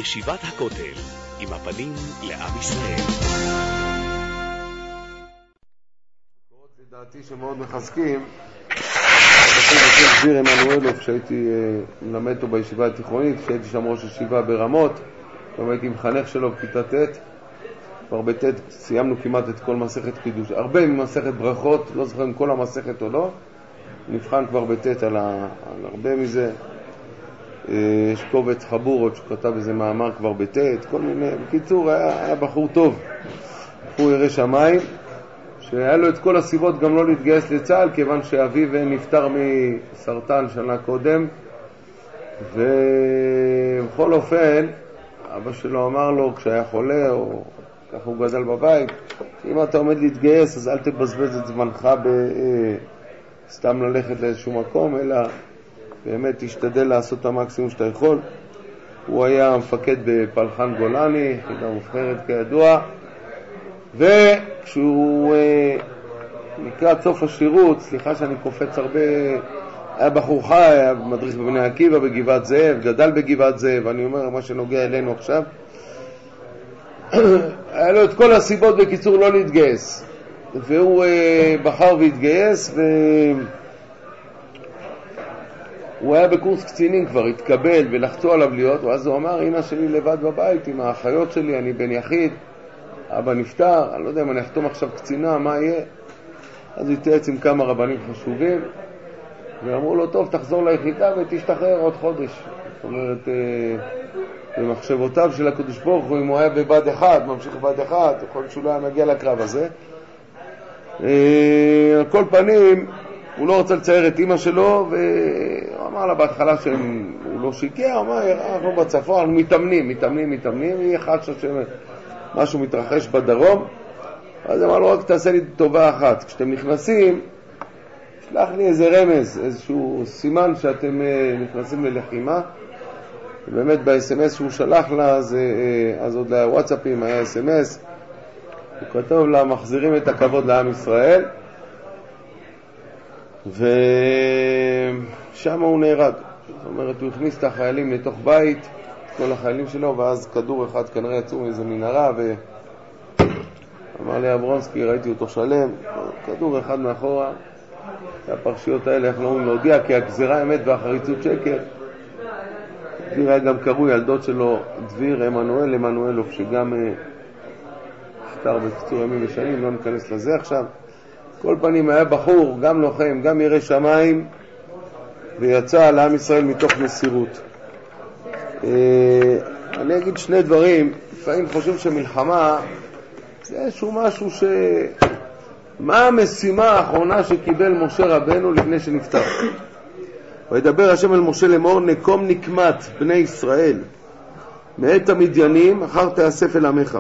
ישיבת הכותל, עם הפנים לעם ישראל. לדעתי שמאוד מחזקים, דביר עמנואלוב שהייתי מלמד אותו בישיבה התיכונית, שהייתי שם ראש ישיבה ברמות, גם הייתי מחנך שלו בכיתה ט', כבר בט' סיימנו כמעט את כל מסכת קידוש, הרבה ממסכת ברכות, לא זוכר אם כל המסכת או לא, נבחן כבר בט' על הרבה מזה. יש קובץ חבורות שכתב איזה מאמר כבר בט', כל מיני, בקיצור היה בחור טוב, בחור ירא שמיים, שהיה לו את כל הסיבות גם לא להתגייס לצה"ל, כיוון שאביו נפטר מסרטן שנה קודם, ובכל אופן אבא שלו אמר לו כשהיה חולה, או ככה הוא גדל בבית, אם אתה עומד להתגייס אז אל תבזבז את זמנך סתם ללכת לאיזשהו מקום, אלא באמת תשתדל לעשות את המקסימום שאתה יכול. הוא היה מפקד בפלחן גולני, יחידה מובחרת כידוע, וכשהוא לקראת סוף השירות, סליחה שאני קופץ הרבה, היה בחור חי, היה מדריך בבני עקיבא בגבעת זאב, גדל בגבעת זאב, אני אומר מה שנוגע אלינו עכשיו, היה לו את כל הסיבות בקיצור לא להתגייס, והוא בחר והתגייס, הוא היה בקורס קצינים כבר, התקבל ולחצו עליו להיות, ואז הוא אמר, אמא שלי לבד בבית עם האחיות שלי, אני בן יחיד, אבא נפטר, אני לא יודע אם אני אחתום עכשיו קצינה, מה יהיה? אז הוא התייעץ עם כמה רבנים חשובים, ואמרו לו, טוב, תחזור ליחידה ותשתחרר עוד חודש. זאת אומרת, במחשבותיו של הקדוש ברוך הוא, אם הוא היה בבד אחד, ממשיך בבד אחד, יכול להיות שהוא לא היה מגיע לקרב הזה. על כל פנים, הוא לא רוצה לצייר את אמא שלו, והוא אמר לה בהתחלה שהוא לא שיקר, הוא אמר, אנחנו בצפון, אנחנו מתאמנים, היא חדשה שמשהו מתרחש בדרום, אז אמר לו, רק תעשה לי טובה אחת, כשאתם נכנסים, שלח לי איזה רמז, איזשהו סימן שאתם נכנסים ללחימה, ובאמת ב-SMS שהוא שלח לה, אז עוד לוואטסאפים היה SMS, הוא כתוב לה, מחזירים את הכבוד לעם ישראל, ושם הוא נהרג. זאת אומרת, הוא הכניס את החיילים לתוך בית, כל החיילים שלו, ואז כדור אחד כנראה יצאו מאיזה מנהרה, ואמר לי אברונסקי, ראיתי אותו שלם, כדור אחד מאחורה, הפרשיות האלה אנחנו אומרים להודיע, כי הגזירה אמת והחריצות שקר. דביר היה גם קראו ילדות שלו, דביר עמנואלוב, שגם נפטר בקצור ימים ושנים, לא ניכנס לזה עכשיו. כל פנים היה בחור, גם לוחם, גם ירא שמיים, ויצא לעם ישראל מתוך מסירות. אני אגיד שני דברים, לפעמים חושב שמלחמה זה איזשהו משהו מה המשימה האחרונה שקיבל משה רבנו לפני שנפטר? וידבר השם אל משה לאמור, נקום נקמת בני ישראל מאת המדיינים, אחר תאסף אל עמך.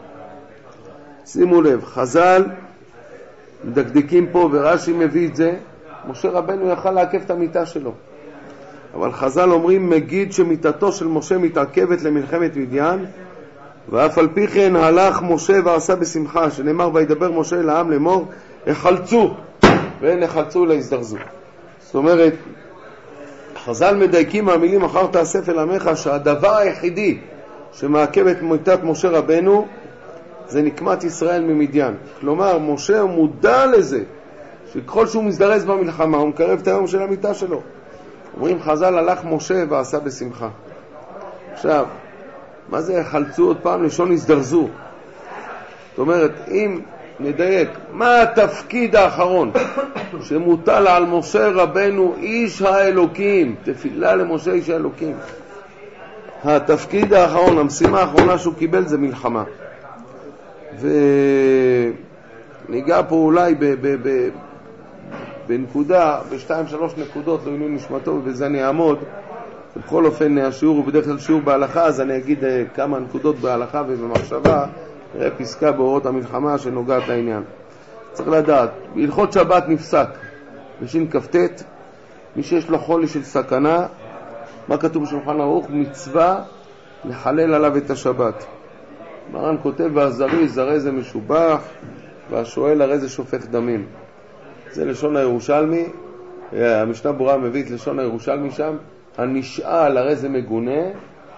שימו לב, חז"ל מדקדקים פה, ורש"י מביא את זה, משה רבנו יכל לעכב את המיטה שלו, אבל חז"ל אומרים, מגיד שמיטתו של משה מתעכבת למלחמת מדיין, ואף על פי כן הלך משה ועשה בשמחה, שנאמר וידבר משה לעם לאמור, החלצו, ואין החלצו להזדרזו. זאת אומרת, חז"ל מדייקים מהמילים אחר תאסף אל עמך, שהדבר היחידי שמעכב את מיטת משה רבנו זה נקמת ישראל ממדיין. כלומר, משה מודע לזה שככל שהוא מזדרז במלחמה הוא מקרב את היום של המיטה שלו. אומרים חז"ל, הלך משה ועשה בשמחה. עכשיו, מה זה חלצו? עוד פעם לשון הזדרזו. זאת אומרת, אם נדייק, מה התפקיד האחרון שמוטל על משה רבנו איש האלוקים? תפילה למשה איש האלוקים. התפקיד האחרון, המשימה האחרונה שהוא קיבל זה מלחמה. וניגע פה אולי בנקודה, בשתיים שלוש נקודות, לא עינוי נשמתו, ובזה אני אעמוד. בכל אופן, השיעור הוא בדרך כלל שיעור בהלכה, אז אני אגיד כמה נקודות בהלכה ובמחשבה, נראה פסקה באורות המלחמה שנוגעת לעניין. צריך לדעת, בהלכות שבת נפסק, בשין כ"ט, מי שיש לו חולי של סכנה, מה כתוב בשולחן ערוך? מצווה לחלל עליו את השבת. מרן כותב, והזריז, הרי זה משובח, והשואל הרי זה שופך דמים. זה לשון הירושלמי, המשנה ברורה מביא את לשון הירושלמי שם, הנשאל הרי זה מגונה,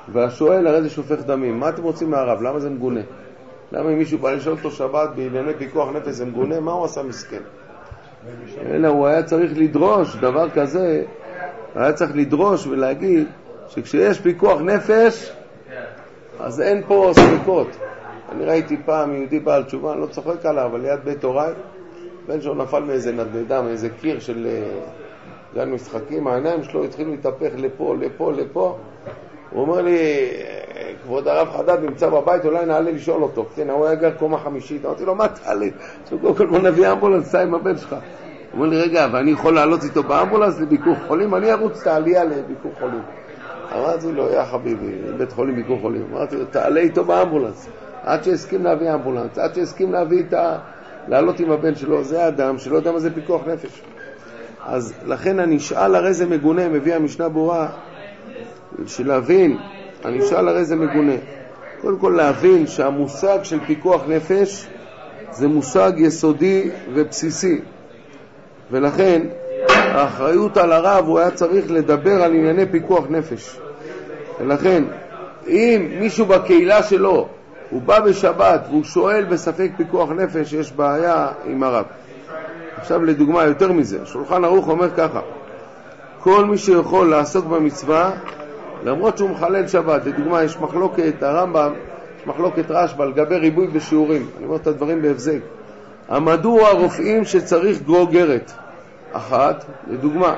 והשואל הרי זה שופך דמים. מה אתם רוצים מהרב? למה זה מגונה? למה אם מישהו בא לשאול אותו שבת בענייני פיקוח נפש זה מגונה? מה הוא עשה מסכן? אלא הוא היה צריך לדרוש דבר כזה, היה צריך לדרוש ולהגיד שכשיש פיקוח נפש אז אין פה ספקות. אני ראיתי פעם יהודי בעל תשובה, אני לא צוחק עליו, אבל ליד בית הוריי, בן שהוא נפל מאיזה נדנדה, מאיזה קיר של גן משחקים, העיניים שלו התחילו להתהפך לפה, לפה, לפה. הוא אומר לי, כבוד הרב חדד נמצא בבית, אולי נעלה לשאול אותו. כן, הוא היה גר קומה חמישית. אמרתי לו, מה תעלה? שקודם כל נביא אמבולנס, סע עם הבן שלך. הוא אומר לי, רגע, ואני יכול לעלות איתו באמבולנס לביקור חולים? אני ארוץ את העלייה לביקור חולים. אמרתי לו, יא חביבי, בית חולים ביקור חולים. אמרתי לו, תעלה איתו באמבולנס. עד שהסכים להביא אמבולנס, עד שהסכים להביא לעלות עם הבן שלו. זה האדם שלא יודע מה זה פיקוח נפש. אז לכן אני אשאל הרי זה מגונה, מביא המשנה ברורה, בשביל להבין, אני אשאל הרי זה מגונה. קודם כל להבין שהמושג של פיקוח נפש זה מושג יסודי ובסיסי. ולכן האחריות על הרב הוא היה צריך לדבר על ענייני פיקוח נפש. ולכן אם מישהו בקהילה שלו הוא בא בשבת והוא שואל בספק פיקוח נפש, יש בעיה עם הרב. עכשיו לדוגמה יותר מזה, שולחן ערוך אומר ככה, כל מי שיכול לעסוק במצווה למרות שהוא מחלל שבת. לדוגמה יש מחלוקת הרמב"ם, יש מחלוקת רשב"א לגבי ריבוי בשיעורים. אני אומר את הדברים בהבזק. עמדו הרופאים שצריך גרוגרת אחת, לדוגמה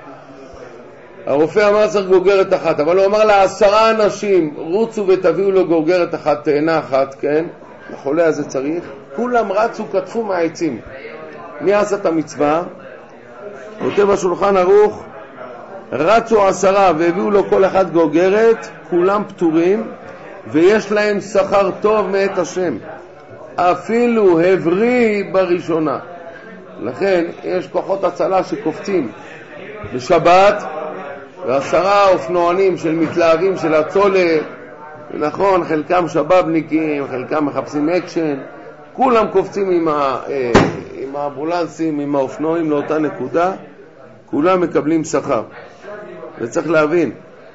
הרופא אמר צריך גרוגרת אחת, אבל הוא אמר לה 10 אנשים רוצו ותביאו לו גרוגרת אחת, תאנה אחת, כן, לחולה הזה צריך. כולם רצו, כתפו מהעצים. מי עשה את המצווה? כותב השולחן ערוך, רצו 10 והביאו לו כל אחד גרוגרת, כולם פטורים ויש להם שכר טוב מאת השם, אפילו הבריא בראשונה. לכן יש כוחות הצלה שקופצים בשבת, ו10 אופנוענים של מתלהבים של הצולה, נכון, חלקם שבבניקים, חלקם מחפשים אקשן, כולם קופצים עם האמבולנסים, עם האופנועים לאותה נקודה, כולם מקבלים שכר. וצריך להבין.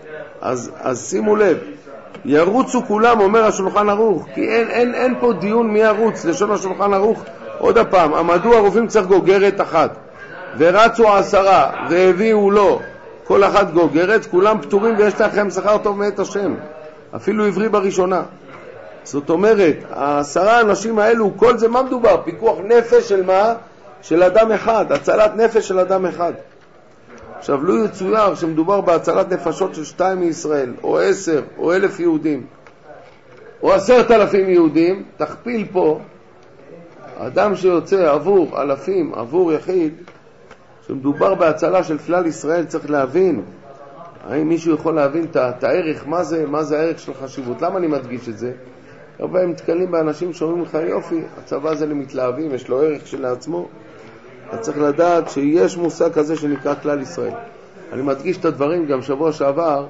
אז שימו לב, ירוצו כולם, אומר השולחן ערוך, כי אין פה דיון מי ירוץ. לשון השולחן ערוך, עוד הפעם, עמדו הרופאים צריך גוגרת אחת, ורצו 10 והביאו לו כל אחד גוגרת, כולם פטורים ויש לכם שכר טוב מאת השם, אפילו עברי בראשונה. זאת אומרת, 10 אנשים האלו, כל זה מה מדובר? פיקוח נפש של מה? של אדם אחד, הצלת נפש של אדם אחד. עכשיו, לא יצויר שמדובר בהצלת נפשות של 2 מישראל, או 10, או 1,000 יהודים, או 10,000 יהודים, תכפיל פה, אדם שיוצא עבור אלפים, עבור יחיד, שמדובר בהצלה של כלל ישראל, צריך להבין, האם מישהו יכול להבין את הערך, מה זה הערך של חשיבות? למה אני מדגיש את זה? הרבה הם מתקלים באנשים שאומרים לך, יופי, הצבא זה למתלהבים, יש לו ערך של עצמו. אתה צריך לדעת שיש מושג כזה שנקרא כלל ישראל. אני מדגיש את הדברים, גם שבוע שעבר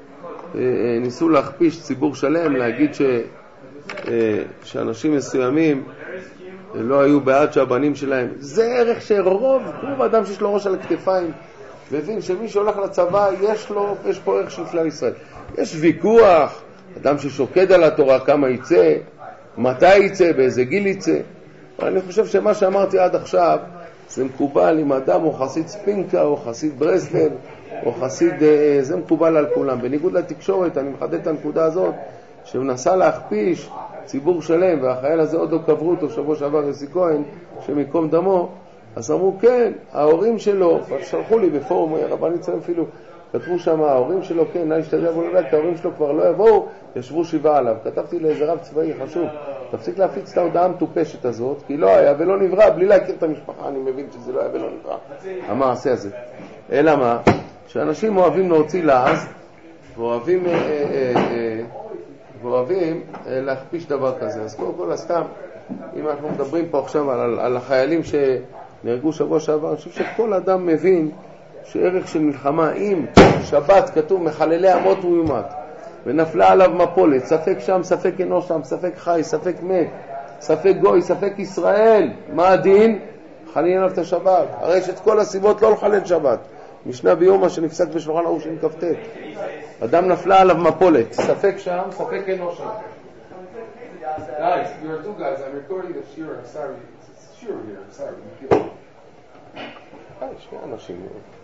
ניסו להכפיש ציבור שלם, להגיד שאנשים מסוימים לא היו בעד שהבנים שלהם. זה ערך שרוב אדם שיש לו ראש על הכתפיים, מבין שמי שהולך לצבא יש פה ערך של כלל ישראל. יש ויכוח, אדם ששוקד על התורה כמה יצא, מתי יצא, באיזה גיל יצא. אבל אני חושב שמה שאמרתי עד עכשיו זה מקובל אם אדם הוא חסיד ספינקה או חסיד ברסלב או חסיד, זה מקובל על כולם. בניגוד לתקשורת, אני מחדד את הנקודה הזאת שמנסה להכפיש ציבור שלם, והחייל הזה עוד לא קברו אותו שבוע שעבר יוסי כהן שמקום דמו. אז אמרו כן, ההורים שלו, שלחו לי בפורום רבני צלם אפילו, כתבו שם ההורים שלו, כן, נא להשתדל ולדעת, כי ההורים שלו כבר לא יבואו, ישבו 7 עליו. כתבתי לאיזה רב צבאי חשוב, תפסיק להפיץ את ההודעה המטופשת הזאת, כי לא היה ולא נברא, בלי להכיר את המשפחה. אני מבין שזה לא היה ולא נברא המעשה הזה. אלא מה? שאנשים אוהבים להוציא לעז, ואוהבים להכפיש דבר כזה. אז קודם כל, סתם, אם אנחנו מדברים פה עכשיו על החיילים שנהרגו שבוע שעבר, אני חושב שכל אדם מבין שערך של מלחמה, אם שבת כתוב מחללי אמות ויומת, ונפלה עליו מפולת, ספק שם, ספק אינו שם, ספק חי, ספק מת, ספק גוי, ספק ישראל, מה הדין? חליל עליו את השבת. הרי יש את כל הסיבות לא לחלל שבת. משנה ביומא שנפסק בשולחן ערוך שכ"ט. אדם נפלה עליו מפולת, ספק שם, ספק אינו שם. Guys, you are two guys, I'm recording the shiur, I'm sorry. It's shiur here, I'm sorry. שני אנשים.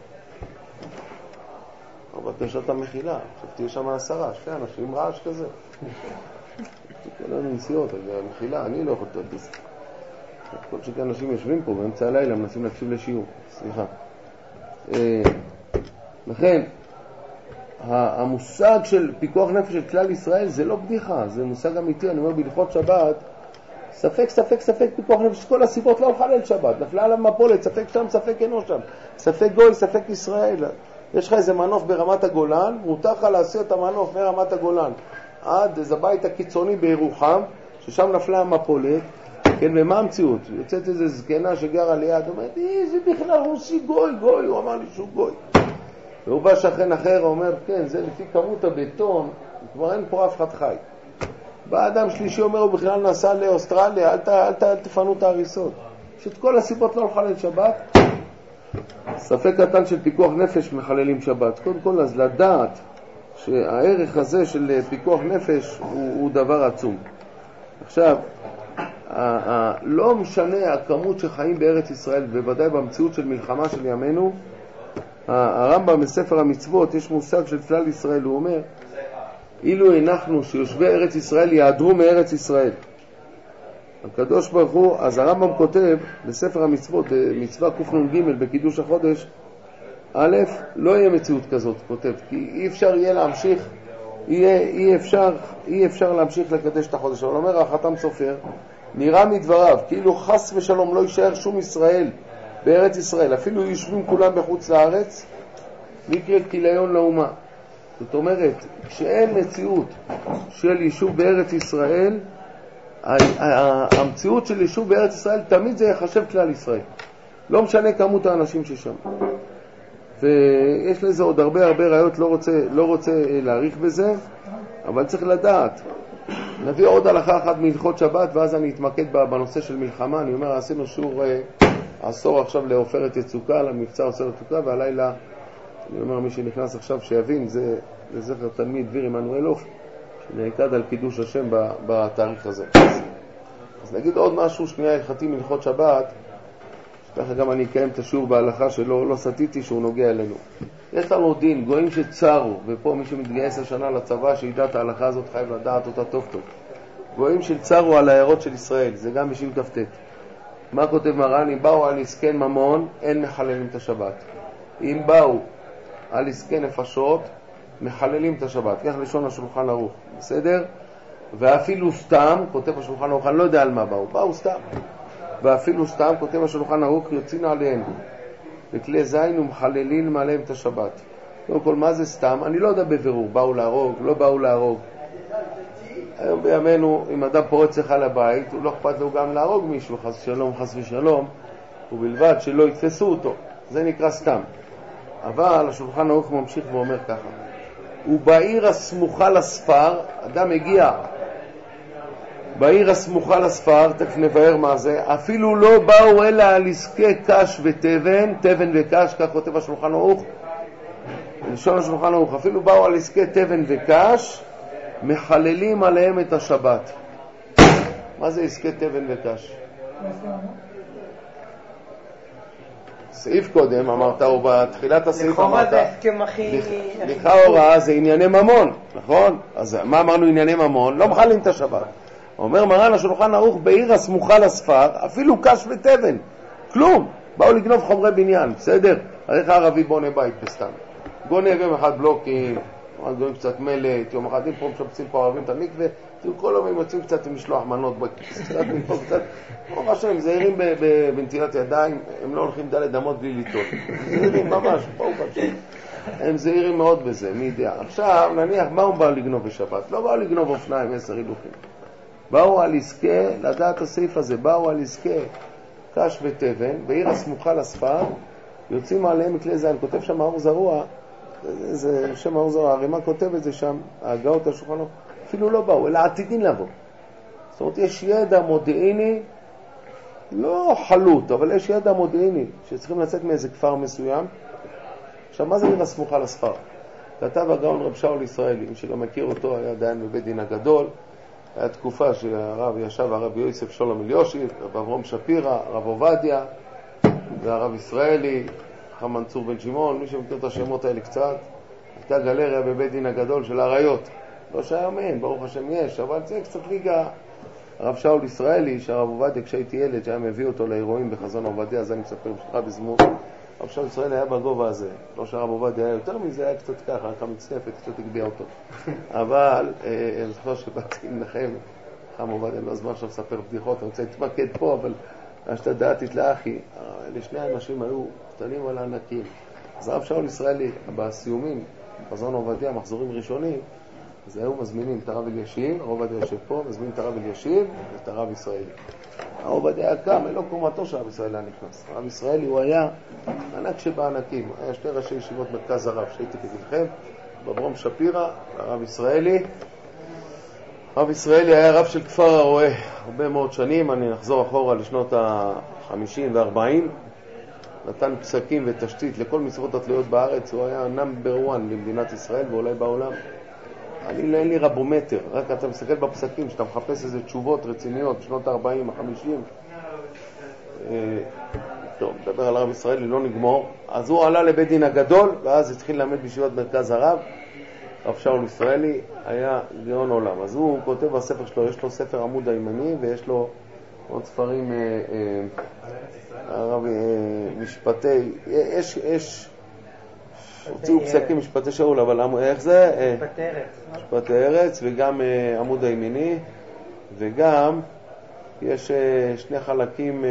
49 המחילה, עכשיו תהיה שם 10, שני אנשים, רעש כזה. כל לנו נסיעות, המחילה, אני לא יכול לתת את זה. כל שכי אנשים יושבים פה באמצע הלילה, מנסים להקשיב לשיעור. סליחה. לכן, המושג של פיקוח נפש של כלל ישראל זה לא בדיחה, זה מושג אמיתי. אני אומר בהלכות שבת, ספק פיקוח נפש, כל הסיבות לא אוכל אל שבת, נפלה עליו מפולת, ספק שם, ספק אינו שם, ספק גוי, ספק ישראל. יש לך איזה מנוף ברמת הגולן, מותר לך להסיר את המנוף מרמת הגולן עד איזה בית הקיצוני בירוחם, ששם נפלה המפולת. כן, ומה המציאות? יוצאת איזו זקנה שגרה ליד, אומרת, זה בכלל רוסי גוי, הוא אמר לי שהוא גוי. והוא בא שכן אחר, אומר, כן, זה לפי כמות הבטון, כבר אין פה אף אחד חי. בא אדם שלישי, אומר, הוא בכלל נסע לאוסטרליה, אל תפנו את ההריסות. שאת כל הסיבות לא לחלל שבת, ספק קטן של פיקוח נפש מחללים שבת. קודם כל, אז לדעת שהערך הזה של פיקוח נפש הוא דבר עצום. עכשיו, לא משנה הכמות שחיים בארץ ישראל, בוודאי במציאות של מלחמה של ימינו, הרמב"ם בספר המצוות, יש מושג של כלל ישראל, הוא אומר, אילו הנחנו שיושבי ארץ ישראל יעדרו מארץ ישראל. הקדוש ברוך הוא, אז הרמב"ם כותב בספר המצוות, במצווה קנ"ג בקידוש החודש, א', לא יהיה מציאות כזאת, כותב, כי אי אפשר יהיה להמשיך, אי אפשר להמשיך לקדש את החודש. אבל אומר החתם סופר, נראה מדבריו, כאילו חס ושלום לא יישאר שום ישראל בארץ ישראל, אפילו יושבים כולם בחוץ לארץ, נקרא כיליון לאומה. זאת אומרת, כשאין מציאות של יישוב בארץ ישראל, המציאות של יישוב בארץ ישראל תמיד זה יחשב כלל ישראל, לא משנה כמות האנשים ששם. ויש לזה עוד הרבה ראיות, לא רוצה להאריך בזה, אבל צריך לדעת. נביא עוד הלכה אחת מהלכות שבת, ואז אני אתמקד בנושא של מלחמה. אני אומר, עשינו שיעור עשור עכשיו לעופרת יצוקה, למבצע עופרת יצוקה, והלילה, אני אומר, מי שנכנס עכשיו שיבין, זה זכר תלמיד דביר עמנואלוף, שנעקד על קידוש השם בתאריך הזה. אז נגיד עוד משהו, שנייה הלכתי מהלכות שבת, ככה גם אני אקיים את השיעור בהלכה שלא סתיתי שהוא נוגע אלינו. יש לנו דין, גויים שצרו, ופה מי שמתגייס השנה לצבא שידע את ההלכה הזאת חייב לדעת אותה טוב. גויים שצרו על העיירות של ישראל, זה גם בשיעור כ"ט. מה כותב מרן? אם באו על עסקן ממון, אין מחללים את השבת. אם באו על עסקן נפשות, מחללים את השבת. כך לשון השולחן ערוך, בסדר? ואפילו סתם, כותב השולחן ערוך, אני לא יודע על מה באו סתם. ואפילו סתם, כותב השולחן ערוך, יוצאים עליהם בכלי זין ומחללים עליהם את השבת. קודם כל, מה זה סתם? אני לא יודע בבירור, באו להרוג, לא באו להרוג. היום בימינו, אם אדם פורץ לך לבית, הוא לא אכפת לו גם להרוג מישהו, חס ושלום, ובלבד שלא יתפסו אותו. זה נקרא סתם. אבל השולחן ערוך ממשיך ואומר ככה, ובעיר הסמוכה לספר, אדם הגיע בעיר הסמוכה לספר, תכף נבהר מה זה, אפילו לא באו אלא על עסקי קש ותבן, תבן וקש, כך כותב השולחן ערוך, לשון השולחן ערוך, אפילו באו על עסקי תבן וקש, מחללים עליהם את השבת. מה זה עסקי תבן וקש? סעיף קודם אמרת, או בתחילת הסעיף אמרת, לכאורה זה ענייני ממון, נכון? אז מה אמרנו ענייני ממון? לא מחללים את השבת. אומר מרן השולחן ערוך, בעיר הסמוכה לספר, אפילו קש ותבן, כלום, באו לגנוב חומרי בניין, בסדר? הרי הערבי בונה בית בסתם, גונב יום אחד בלוקים, גונב קצת מלט, יום אחד פה משפצים פה ערבים את המקווה, כל יום הם יוצאים קצת עם משלוח מנות, קצת, ממש הם זהירים בנטילת ידיים, הם לא הולכים דלת אמות בלי ליטות, זהירים ממש, הם זהירים מאוד בזה, מי יודע. עכשיו נניח, מה הוא בא לגנוב בשבת? לא באו לגנוב אופניים, 10 הילוכים. באו על עסקי, לדעת הסעיף הזה, באו על עסקי קש ותבן, בעיר הסמוכה לספר, יוצאים עליהם מכלי זין. כותב שם האור זרוע, זה שם האור זרוע, הרי מה כותב את זה שם, ההגאות השולחן, אפילו לא באו, אלא עתידין לבוא. זאת אומרת, יש ידע מודיעיני, לא חלוט, אבל יש ידע מודיעיני, שצריכים לצאת מאיזה כפר מסוים, עכשיו, מה זה עיר הסמוכה לספר? כתב הגאון רב שאול ישראלי, מי שלא מכיר אותו, היה דיין בבית דין הגדול, היה תקופה שהרב ישב, הרב יוסף שולם אליושיב, רב אברום שפירא, הרב עובדיה, והרב ישראלי, חמן צור בן שמעון, מי שמכיר את השמות האלה קצת, הייתה גלריה בבית דין הגדול של הריות. לא שהיום אין, ברוך השם יש, אבל זה קצת ליגה. הרב שאול ישראלי, שהרב עובדיה כשהייתי ילד, שהיה מביא אותו לאירועים בחזון עובדיה, אז אני מספר בשבילך בזמות. הרב שאול ישראלי היה בגובה הזה. לא שהרב עובדיה היה יותר מזה, היה קצת ככה, רק המצטפת, קצת הגביע אותו. אבל, אני זוכר שבאתי לנחם, חם עובדיה, לא זמן עכשיו לספר בדיחות, אני רוצה להתמקד פה, אבל השתה דעתית לאחי, אלה שני האנשים היו קטנים על הענקים. אז הרב שאול ישראלי, בסיומים, חזון עובדיה, מחזורים ראשונים, אז היו מזמינים את הרב אלישיב, הרב עובדיה יושב פה, מזמינים את הרב אלישיב ואת הרב ישראלי. הרב עובדיה היה קם, אין לו קומתו שהרב ישראלי היה נכנס. הרב ישראלי הוא היה ענק שבענקים, היה שני ראשי ישיבות מרכז הרב, שהייתי בגילכם, אברום שפירא, הרב ישראלי. הרב ישראלי היה רב של כפר הרועה הרבה מאוד שנים, אני נחזור אחורה לשנות ה-50 וה-40, נתן פסקים ותשתית לכל מצוות התלויות בארץ, הוא היה נאמבר 1 במדינת ישראל ואולי בעולם. אין לי רבומטר, רק אתה מסתכל בפסקים, שאתה מחפש איזה תשובות רציניות בשנות ה-40, ה-50. טוב, מדבר על הרב ישראלי, לא נגמור. אז הוא עלה לבית דין הגדול, ואז התחיל ללמד בישיבת מרכז הרב. הרב שאול ישראלי היה גאון עולם. אז הוא כותב בספר שלו, יש לו ספר עמוד הימני, ויש לו עוד ספרים, הרב משפטי, יש הוציאו פסקים משפטי שאול, אבל איך זה? משפטי ארץ, וגם עמוד הימיני, וגם יש שני חלקים,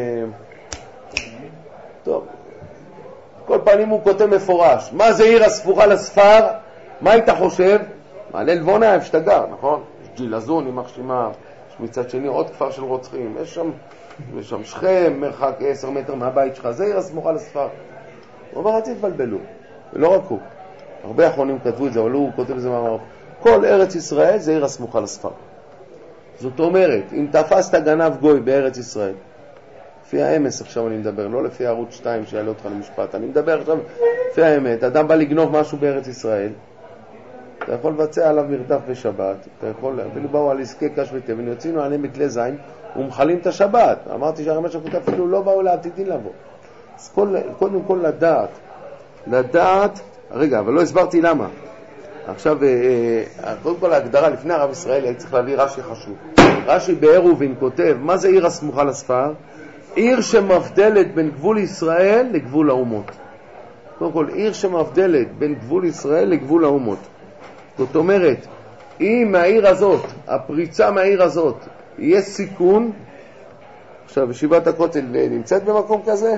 טוב, כל פנים הוא כותב מפורש. מה זה עיר הספורה לספר? מה היית חושב? מעלה לבונה, איפה שאתה גר, נכון? יש ג'ילזון, עם מחשימה, יש מצד שני עוד כפר של רוצחים, יש שם שכם, מרחק 10 מטר מהבית שלך, זה עיר הסמוכה לספר. הוא אומר, אל תתבלבלו. ולא רק הוא, הרבה אחרונים כתבו את זה, אבל הוא כותב את זה מאמר. כל ארץ ישראל זה עיר הסמוכה לספר. זאת אומרת, אם תפסת גנב גוי בארץ ישראל, לפי האמס עכשיו אני מדבר, לא לפי ערוץ 2 שיעלה אותך למשפט, אני מדבר עכשיו לפי האמת, אדם בא לגנוב משהו בארץ ישראל, אתה יכול לבצע עליו מרדף בשבת, אתה יכול, אפילו באו על עסקי קש ותבן, יוצאינו עליהם מכלי זין ומחלים את השבת. אמרתי שהרמ"א שכותב אפילו לא באו לעתידין לבוא. אז קודם כל לדעת, רגע, אבל לא הסברתי למה. עכשיו, קודם כל ההגדרה לפני הרב ישראלי, הייתי צריך להביא רש"י חשוב. רש"י בעירובין כותב, מה זה עיר הסמוכה לספר? עיר שמבדלת בין גבול ישראל לגבול האומות. קודם כל, עיר שמבדלת בין גבול ישראל לגבול האומות. זאת אומרת, אם מהעיר הזאת, הפריצה מהעיר הזאת, יהיה סיכון, עכשיו, ישיבת הכותל נמצאת במקום כזה?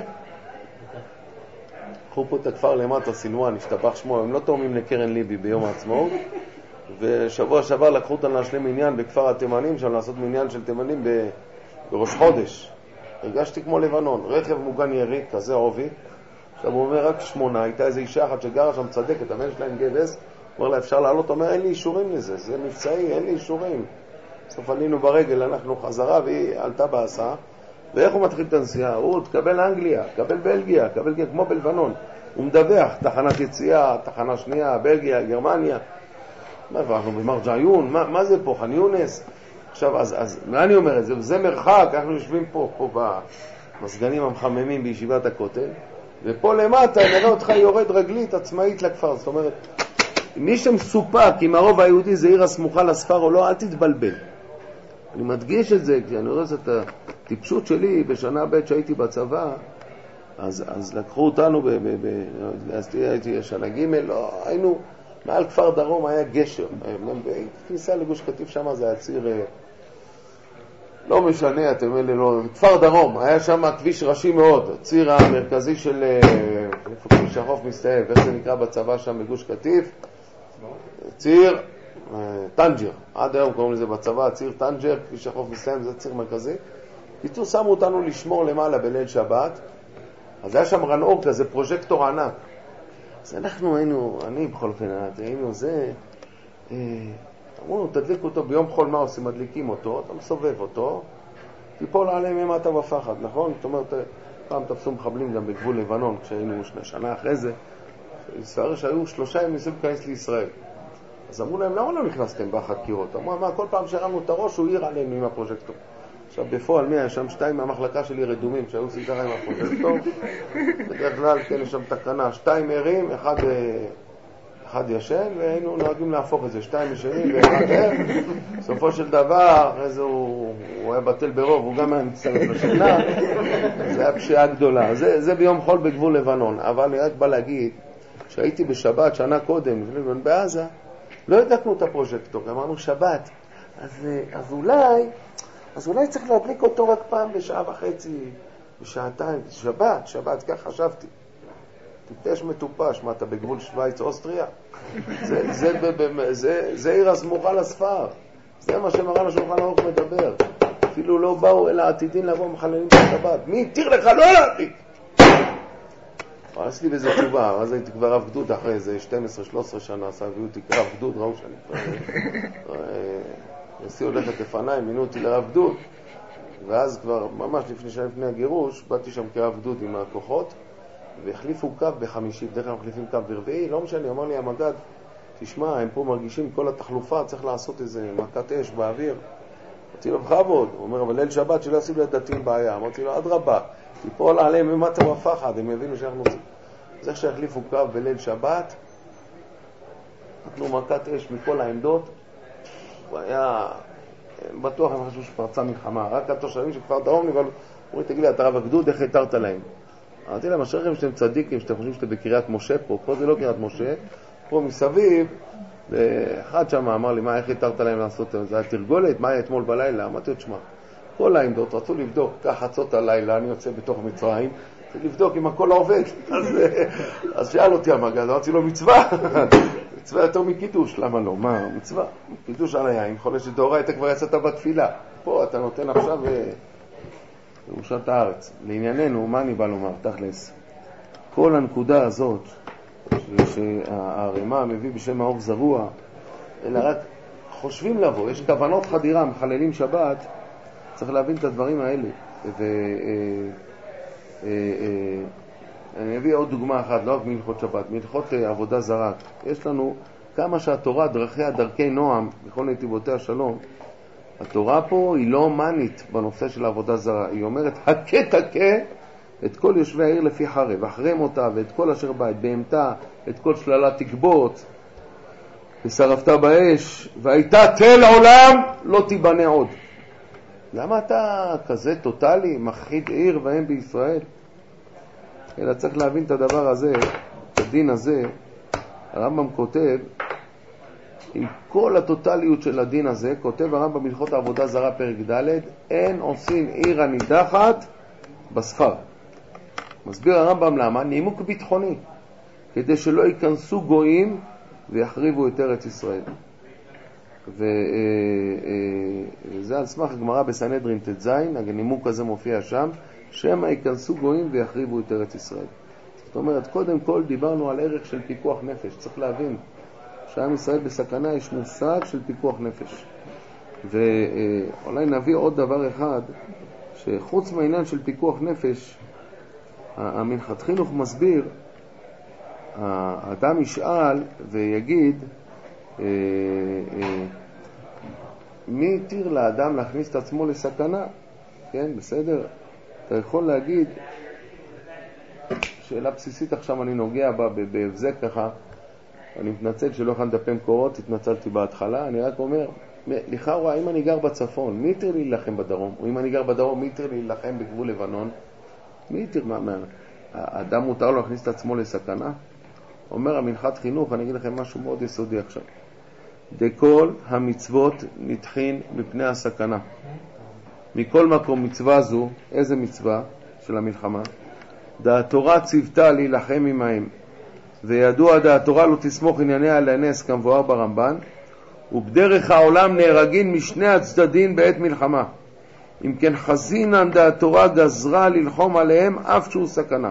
קחו פה את הכפר למטה, סילואן, השתבח שמו, הם לא תורמים לקרן ליבי ביום העצמאות, ושבוע שעבר לקחו אותנו להשלים עניין בכפר התימנים, שם לעשות מניין של תימנים בראש חודש. הרגשתי כמו לבנון, רכב מוגן ירי, כזה עובי, עכשיו הוא אומר רק 8, הייתה איזו אישה אחת שגרה שם צדקת, הבן שלהם גבס, אומר לה אפשר לעלות, אומר אין לי אישורים לזה, זה מבצעי, אין לי אישורים. בסוף עלינו ברגל, אנחנו חזרה והיא עלתה בהסעה, ואיך הוא מתחיל את הנסיעה? הוא תקבל אנגליה, תקבל בלגיה, תקבל כמו בלבנון. הוא מדווח, תחנת יציאה, תחנה שנייה, בלגיה, גרמניה. מה אנחנו במרג'יון? מה זה פה? ח'אן יונס? עכשיו, אז מה אני אומר את זה? זה מרחק, אנחנו יושבים פה במסגנים המחממים בישיבת הכותל, ופה למטה נראה אותך יורד רגלית עצמאית לכפר. זאת אומרת, מי שמסופק אם הרוב היהודי זה עיר הסמוכה לספר או לא, אל תתבלבל. אני מדגיש את זה, כי אני רואה את הטיפשות שלי בשנה ב' שהייתי בצבא, אז לקחו אותנו, הייתי שנה ג', לא, היינו, מעל כפר דרום היה גשר, כניסה לגוש קטיף שם זה היה ציר, לא משנה, אתם אומרים לי, לא, כפר דרום, היה שם כביש ראשי מאוד, ציר המרכזי של, איפה כביש החוף מסתאב, איך זה נקרא בצבא שם בגוש קטיף? ציר טנג'ר, עד היום קוראים לזה בצבא, ציר טנג'ר, כביש החוף מסתאב, זה ציר מרכזי. קיצור, שמו אותנו לשמור למעלה בליל שבת, אז היה שם רנאור כזה, פרוז'קטור ענק. אז אנחנו היינו, אני בכל אופן, היינו זה, אמרו, תדליק אותו ביום חול, מה עושים? מדליקים אותו, אתה מסובב אותו, תיפול עליהם אימתה בפחד, נכון? זאת אומרת, פעם תפסו מחבלים גם בגבול לבנון, כשהיינו שנה אחרי זה, ישראל שהיו 3 ימים ניסו להיכנס לישראל. אז אמרו להם, למה לא נכנסתם בחקירות? אמרו, מה, כל פעם שהרמנו את הראש הוא עיר עלינו עם הפרוז'קטור. עכשיו בפועל מי היה שם? 2 מהמחלקה שלי רדומים שהיו סיגרה עם הפרוז'קטור. בדרך כלל כן יש שם תקנה, 2 ערים, אחד ישן, והיינו נוהגים להפוך את זה, 2 ישנים ואחד ער. בסופו של דבר, אחרי זה הוא היה בטל ברוב, הוא גם היה מצטרף לשינה. זה היה פשיעה גדולה. זה ביום חול בגבול לבנון. אבל אני רק בא להגיד, כשהייתי בשבת שנה קודם, בעזה, לא הדלקנו את הפרוז'קטור, אמרנו שבת. אז אולי צריך להדליק אותו רק פעם בשעה וחצי, בשעתיים, שבת, כך חשבתי. טיפש מטופש, מה אתה בגבול שוויץ, אוסטריה? זה עיר הסמוכה לספר. זה מה שמרן השולחן ערוך מדבר. אפילו לא באו אלא עתידין לבוא מחללים בשבת. מי התיר לך לא להדליק? עשיתי בזה תשובה, אז הייתי כבר רב גדוד אחרי איזה 12-13 שנה, הביאו אותי כרב גדוד, ראו שאני כבר... נשיא הולכת לפניי, מינו אותי לרב גדוד, ואז כבר ממש לפני הגירוש, באתי שם כרב גדוד עם הכוחות, והחליפו קו בחמישי, בדרך כלל מחליפים קו ברביעי, לא משנה, אמר לי המגד, תשמע, הם פה מרגישים כל התחלופה, צריך לעשות איזה מכת אש באוויר. אמרתי לו, בכבוד, הוא אומר, אבל ליל שבת שלא עשיו לדתיים בעיה. אמרתי לו, עד רבה, תיפול עליהם ממטה ופחד, הם יבינו שאנחנו רוצים. אז איך שהחליפו קו בליל שבת, נתנו מכת אש מכל העמדות, הוא היה בטוח, אני חושב שפרצה מלחמה, רק התושבים שכפר דרום נבלו, הוא תגיד לי, אתה רב הגדוד, איך התרת להם? אמרתי להם, אשריכם שאתם צדיקים, שאתם חושבים שאתם בקריית משה פה זה לא קריית משה, פה מסביב, ואחד שם אמר לי, מה, איך התרת להם לעשות? זה היה תרגולת, מה היה אתמול בלילה? אמרתי לו, תשמע, כל העמדות רצו לבדוק, כך חצות הלילה, אני יוצא בתוך מצרים, לבדוק אם הכל עובד. אז שאל אותי המגד, אמרתי לו, מצווה יותר מקידוש, למה לא? מה, מצווה? קידוש על היין, חולש לדאורה, אתה כבר יצאת בתפילה. פה אתה נותן עכשיו ירושת הארץ. לענייננו, מה אני בא לומר? תכלס, כל הנקודה הזאת, שהרמה מביא בשם האור זרוע, אלא רק חושבים לבוא, יש כוונות חדירה, מחללים שבת, צריך להבין את הדברים האלה. אני אביא עוד דוגמה אחת, לא רק מלכות שבת, מלכות עבודה זרה. יש לנו כמה שהתורה, דרכיה, דרכי נועם, בכל נתיבותיה שלום, התורה פה היא לא מנית בנושא של עבודה זרה. היא אומרת, תכה את כל יושבי העיר לפי חרב, אחרם אותה ואת כל אשר בית, בהמתה, את כל שללה תקבוץ, ושרפת באש, והייתה תל עולם, לא תיבנה עוד. למה אתה כזה טוטלי, מכחיד עיר והם בישראל? אלא צריך להבין את הדבר הזה, את הדין הזה. הרמב"ם כותב, עם כל הטוטליות של הדין הזה, כותב הרמב"ם בהלכות העבודה זרה פרק ד', אין עושים עיר הנידחת בספר. מסביר הרמב"ם למה? נימוק ביטחוני, כדי שלא ייכנסו גויים ויחריבו את ארץ ישראל. וזה על סמך הגמרא בסנהדרין ט"ז, הנימוק הזה מופיע שם, שמא ייכנסו גויים ויחריבו את ארץ ישראל. זאת אומרת, קודם כל דיברנו על ערך של פיקוח נפש. צריך להבין שעם ישראל בסכנה יש מושג של פיקוח נפש. ואולי נביא עוד דבר אחד, שחוץ מהעניין של פיקוח נפש, המנחת חינוך מסביר, האדם ישאל ויגיד, מי התיר לאדם להכניס את עצמו לסכנה? כן, בסדר? אתה יכול להגיד, שאלה בסיסית עכשיו אני נוגע בה בהבזק ככה, אני מתנצל שלא יכולתי לדפי מקורות, התנצלתי בהתחלה, אני רק אומר, לכאורה, אם אני גר בצפון, מי יתיר לי להילחם בדרום? או אם אני גר בדרום, מי יתיר לי להילחם בגבול לבנון? מי יתיר? האדם מותר לו להכניס את עצמו לסכנה? אומר המנחת חינוך, אני אגיד לכם משהו מאוד יסודי עכשיו. דכל המצוות נדחין מפני הסכנה. מכל מקום מצווה זו, איזה מצווה של המלחמה? דהתורה ציוותה להילחם עמהם, וידוע דהתורה לא תסמוך ענייניה על הנס כמבואר ברמב"ן, ובדרך העולם נהרגין משני הצדדים בעת מלחמה. אם כן חזינן דהתורה גזרה ללחום עליהם אף שהוא סכנה.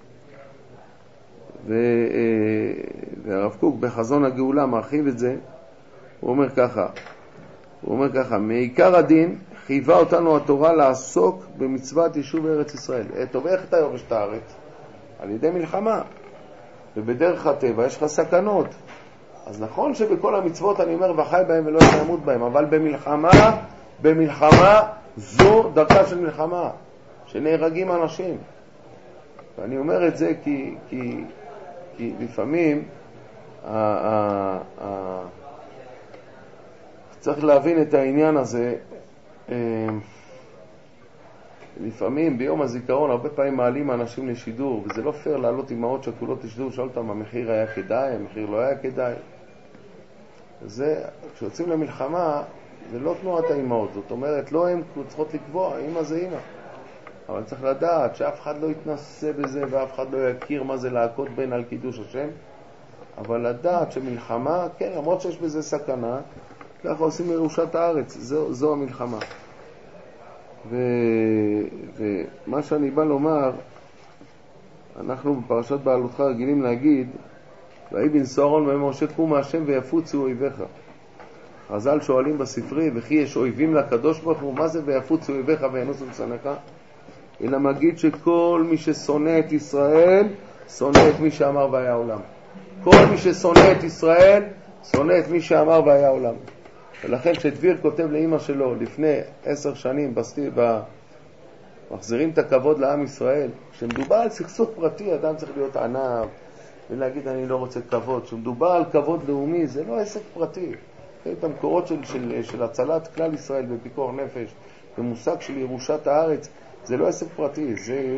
והרב קוק בחזון הגאולה מרחיב את זה, הוא אומר ככה, מעיקר הדין חייבה אותנו התורה לעסוק במצוות יישוב ארץ ישראל. טוב, איך אתה יורש את הארץ? על ידי מלחמה. ובדרך הטבע יש לך סכנות. אז נכון שבכל המצוות אני אומר וחי בהם ולא ימות בהם, אבל במלחמה זו דרכה של מלחמה, שנהרגים אנשים. ואני אומר את זה כי לפעמים צריך להבין את העניין הזה. לפעמים ביום הזיכרון הרבה פעמים מעלים אנשים לשידור, וזה לא פייר לעלות אמהות שכולות לשידור, לשאול אותם המחיר היה כדאי, המחיר לא היה כדאי. זה, כשיוצאים למלחמה זה לא תנועת האמהות, זאת אומרת לא הן צריכות לקבוע, אמא זה אמא, אבל צריך לדעת שאף אחד לא יתנסה בזה ואף אחד לא יכיר מה זה להכות בין על קידוש השם, אבל לדעת שמלחמה, כן, למרות שיש בזה סכנה, ככה עושים ירושת הארץ, זו המלחמה. ומה שאני בא לומר, אנחנו בפרשת בעלותך רגילים להגיד, ויהי בנשוא אהרון ומשה קום מהשם ויפוצו אויביך. חז"ל שואלים בספרי, וכי יש אויבים לקדוש ברוך הוא, מה זה ויפוצו אויביך וינוסו משנאיך? אלא מגיד שכל מי ששונא את ישראל שונא את מי שאמר והיה עולם. כל מי ששונא את ישראל שונא את מי שאמר והיה עולם. ולכן שדביר כותב לאמא שלו לפני 10 שנים מחזירים את הכבוד לעם ישראל, כשמדובר על סכסוך פרטי אדם צריך להיות ענב ולהגיד אני לא רוצה כבוד. כשמדובר על כבוד לאומי זה לא עסק פרטי. את המקורות של הצלת כלל ישראל בפיקוח נפש במושג של ירושת הארץ, זה לא עסק פרטי,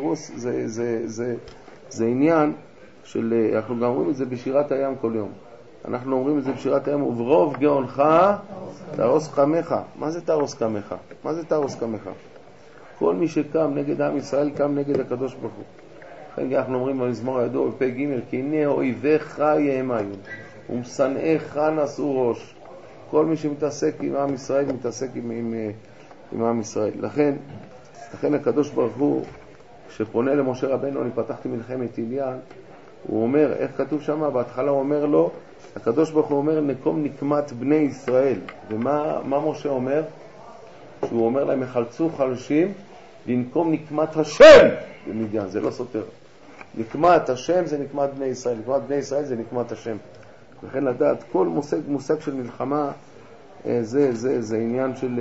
זה עניין של, אנחנו גם אומרים את זה בשירת הים כל יום. אנחנו אומרים את זה בשירת הים, וברוב גאונך תרוס קמך. מה זה תרוס קמך? מה זה תרוס קמך? כל מי שקם נגד עם ישראל קם נגד הקדוש ברוך הוא. לכן אנחנו אומרים במזמור הידוע בפרק ג' כי הנה אויביך יהמיון ומשנאיך נשאו ראש. כל מי שמתעסק עם עם ישראל מתעסק עם עם ישראל. לכן הקדוש ברוך הוא שפונה למשה רבנו, אני פתחתי מלחמת עניין, הוא אומר, איך כתוב שם? בהתחלה הוא אומר לו, הקדוש ברוך הוא אומר נקום נקמת בני ישראל. ומה משה אומר? שהוא אומר להם יחלצו חלשים לנקום נקמת השם במדיין. זה לא סותר. נקמת השם זה נקמת בני ישראל, נקמת בני ישראל זה נקמת השם. לכן לדעת כל מושג של מלחמה זה עניין של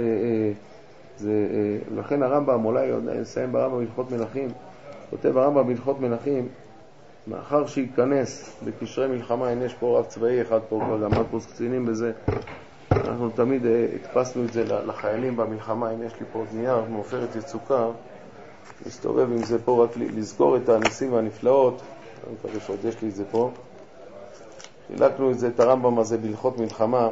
לכן הרמב"ם, אולי נסיים ברמב"ם בהלכות מלכים, כותב הרמב"ם בהלכות מלכים, מאחר שייכנס בקשרי מלחמה, הנה יש פה רב צבאי אחד פה, גם מרקוס קצינים בזה, אנחנו תמיד הדפסנו את זה לחיילים במלחמה. אם יש לי פה נייר מעופרת יצוקה, מסתובב עם זה פה רק לזכור את הניסים והנפלאות, אני מקווה שעוד יש לי את זה פה. חילקנו את הרמב"ם הזה בהלכות מלחמה,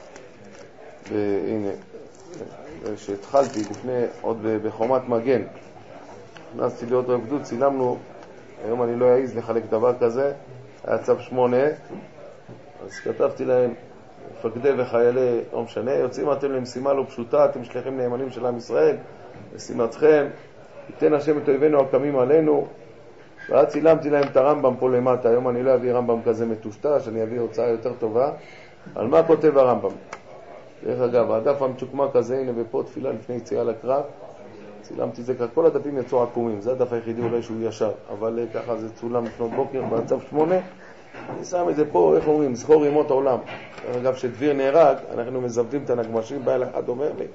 והנה שהתחלתי לפני עוד בחומת מגן, נכנסתי להיות רב גדוד, צילמנו, היום אני לא אעז לחלק דבר כזה, היה צו 8, אז כתבתי להם מפקדי וחיילי, לא משנה, יוצאים אתם למשימה לא פשוטה, אתם שליחים נאמנים של עם ישראל, משימתכם ייתן השם את אויבינו הקמים עלינו. ואז צילמתי להם את הרמב"ם פה למטה. היום אני לא אביא רמב"ם כזה מטושטש, אני אביא הוצאה יותר טובה. על מה כותב הרמב"ם? דרך אגב, הדף המצ'וקמק כזה, הנה ופה תפילה לפני יציאה לקרב, צילמתי את זה, כל הדפים יצאו עקומים, זה הדף היחידי אולי שהוא ישר, אבל ככה זה צולם לפנות בוקר בצו 8. אני שם את זה פה, איך אומרים, זכור ימות העולם. דרך אגב, שדביר נהרג, אנחנו מזוותים את הנגמשים, בא אל אחד אומר לי,